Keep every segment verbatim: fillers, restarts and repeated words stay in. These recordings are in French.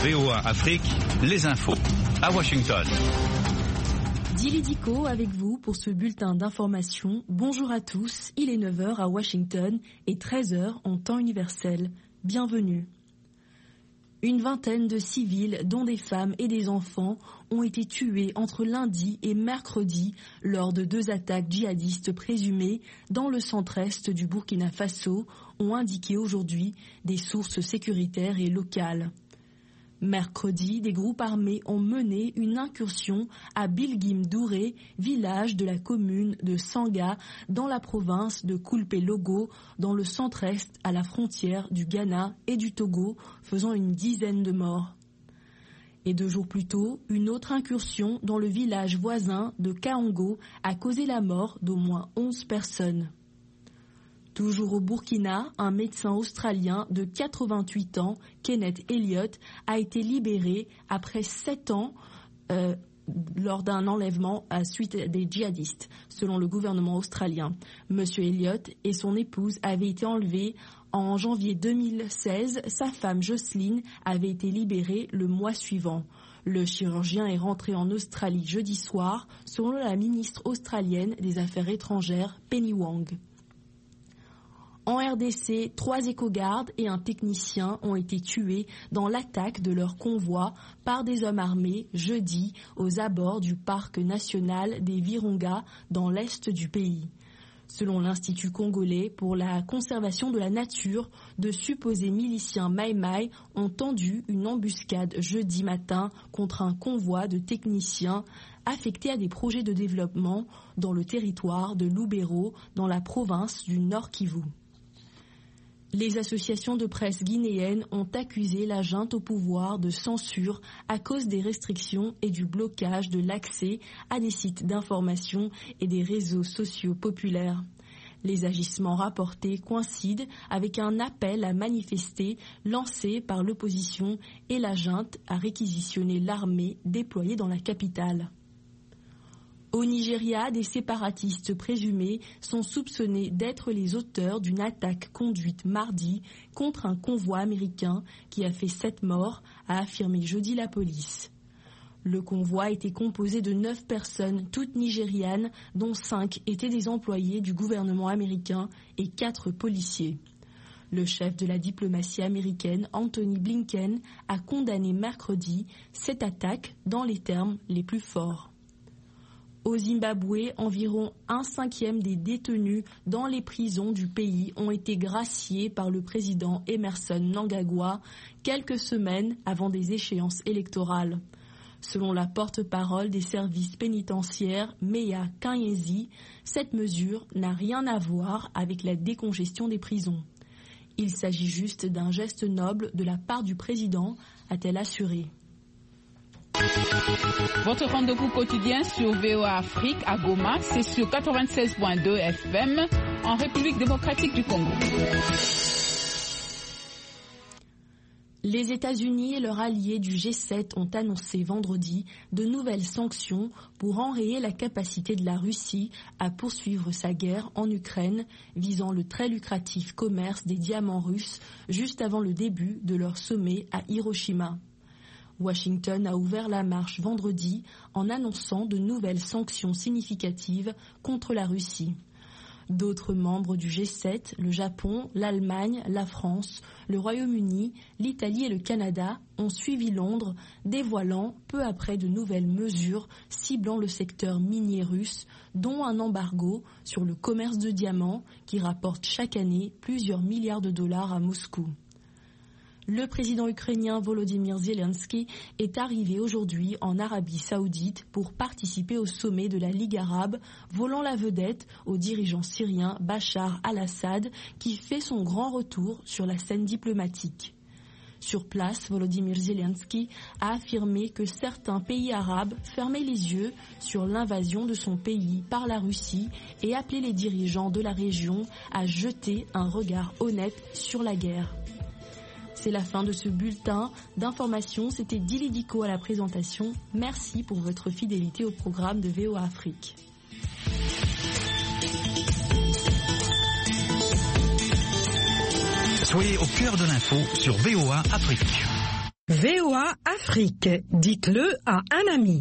V O A Afrique, les infos à Washington. Dili Diko avec vous pour ce bulletin d'information. Bonjour à tous, il est neuf heures à Washington et treize heures en temps universel. Bienvenue. Une vingtaine de civils, dont des femmes et des enfants, ont été tués entre lundi et mercredi lors de deux attaques djihadistes présumées dans le centre-est du Burkina Faso, ont indiqué aujourd'hui des sources sécuritaires et locales. Mercredi, des groupes armés ont mené une incursion à Bilgim Douré, village de la commune de Sanga, dans la province de Koulpé-Logo, dans le centre-est à la frontière du Ghana et du Togo, faisant une dizaine de morts. Et deux jours plus tôt, une autre incursion dans le village voisin de Kaongo a causé la mort d'au moins onze personnes. Toujours au Burkina, un médecin australien de quatre-vingt-huit ans, Kenneth Elliott, a été libéré après sept ans euh, lors d'un enlèvement à suite des djihadistes, selon le gouvernement australien. Monsieur Elliott et son épouse avaient été enlevés en janvier deux mille seize. Sa femme Jocelyne avait été libérée le mois suivant. Le chirurgien est rentré en Australie jeudi soir, selon la ministre australienne des Affaires étrangères, Penny Wong. En R D C, trois éco-gardes et un technicien ont été tués dans l'attaque de leur convoi par des hommes armés jeudi aux abords du parc national des Virunga dans l'est du pays. Selon l'Institut congolais pour la conservation de la nature, de supposés miliciens Maï-Maï ont tendu une embuscade jeudi matin contre un convoi de techniciens affectés à des projets de développement dans le territoire de Lubero, dans la province du Nord Kivu. Les associations de presse guinéennes ont accusé la junte au pouvoir de censure à cause des restrictions et du blocage de l'accès à des sites d'information et des réseaux sociaux populaires. Les agissements rapportés coïncident avec un appel à manifester lancé par l'opposition et la junte à réquisitionner l'armée déployée dans la capitale. Au Nigeria, des séparatistes présumés sont soupçonnés d'être les auteurs d'une attaque conduite mardi contre un convoi américain qui a fait sept morts, a affirmé jeudi la police. Le convoi était composé de neuf personnes, toutes nigérianes, dont cinq étaient des employés du gouvernement américain et quatre policiers. Le chef de la diplomatie américaine, Anthony Blinken, a condamné mercredi cette attaque dans les termes les plus forts. Au Zimbabwe, environ un cinquième des détenus dans les prisons du pays ont été graciés par le président Emerson Mnangagwa quelques semaines avant des échéances électorales. Selon la porte-parole des services pénitentiaires, Meya Kanyezi, cette mesure n'a rien à voir avec la décongestion des prisons. Il s'agit juste d'un geste noble de la part du président, a-t-elle assuré. Votre rendez-vous quotidien sur V O A Afrique à Goma, c'est sur quatre-vingt-seize virgule deux F M en République démocratique du Congo. Les États-Unis et leurs alliés du G sept ont annoncé vendredi de nouvelles sanctions pour enrayer la capacité de la Russie à poursuivre sa guerre en Ukraine, visant le très lucratif commerce des diamants russes juste avant le début de leur sommet à Hiroshima. Washington a ouvert la marche vendredi en annonçant de nouvelles sanctions significatives contre la Russie. D'autres membres du G sept, le Japon, l'Allemagne, la France, le Royaume-Uni, l'Italie et le Canada ont suivi Londres, dévoilant peu après de nouvelles mesures ciblant le secteur minier russe, dont un embargo sur le commerce de diamants qui rapporte chaque année plusieurs milliards de dollars à Moscou. Le président ukrainien Volodymyr Zelensky est arrivé aujourd'hui en Arabie Saoudite pour participer au sommet de la Ligue arabe, volant la vedette au dirigeant syrien Bachar al-Assad qui fait son grand retour sur la scène diplomatique. Sur place, Volodymyr Zelensky a affirmé que certains pays arabes fermaient les yeux sur l'invasion de son pays par la Russie et appelé les dirigeants de la région à jeter un regard honnête sur la guerre. C'est la fin de ce bulletin d'information. C'était Dili Diko à la présentation. Merci pour votre fidélité au programme de V O A Afrique. Soyez au cœur de l'info sur V O A Afrique. V O A Afrique, dites-le à un ami.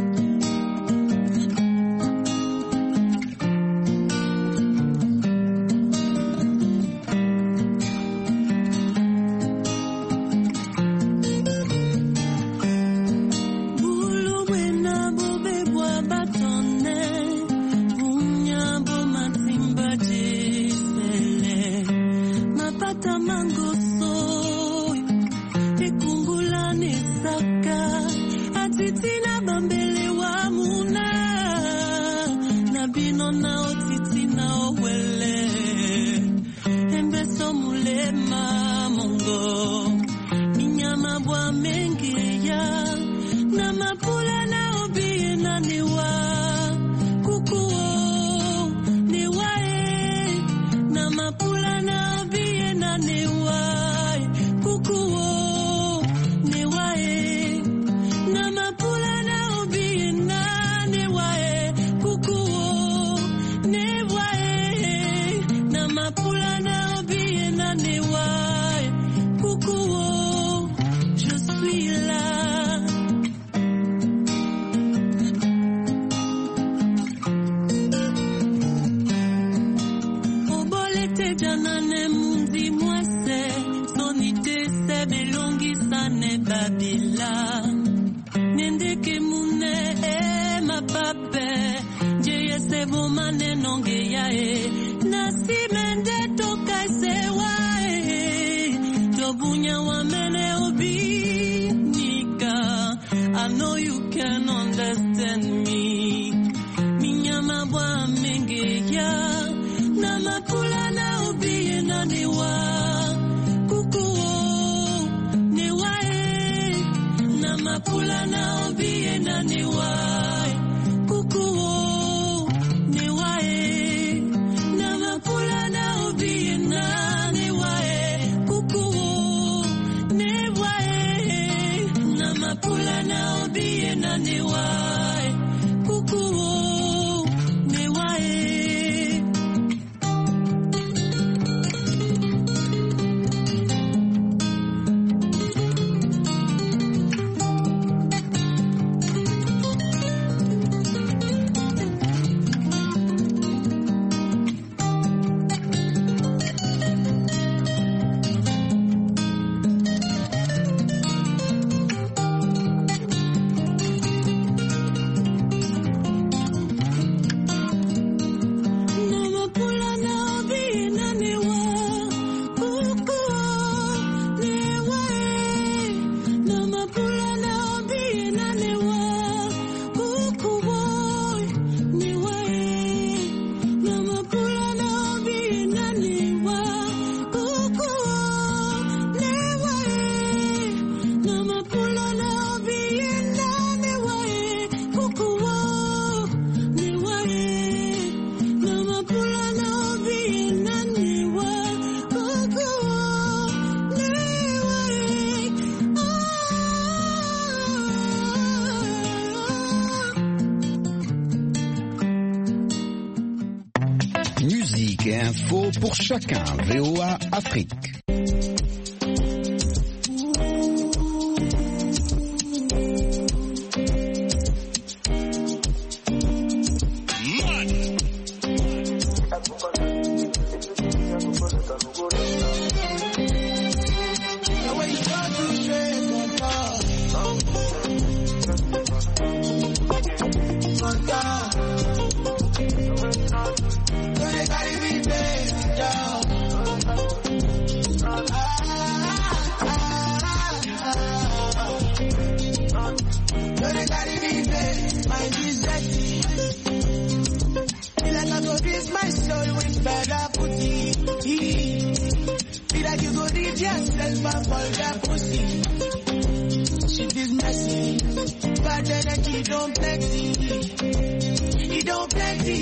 Info pour chacun, V O A Afrique.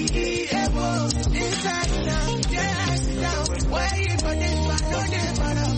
Inside now, yeah, sit down. Why you for this one? No, this one.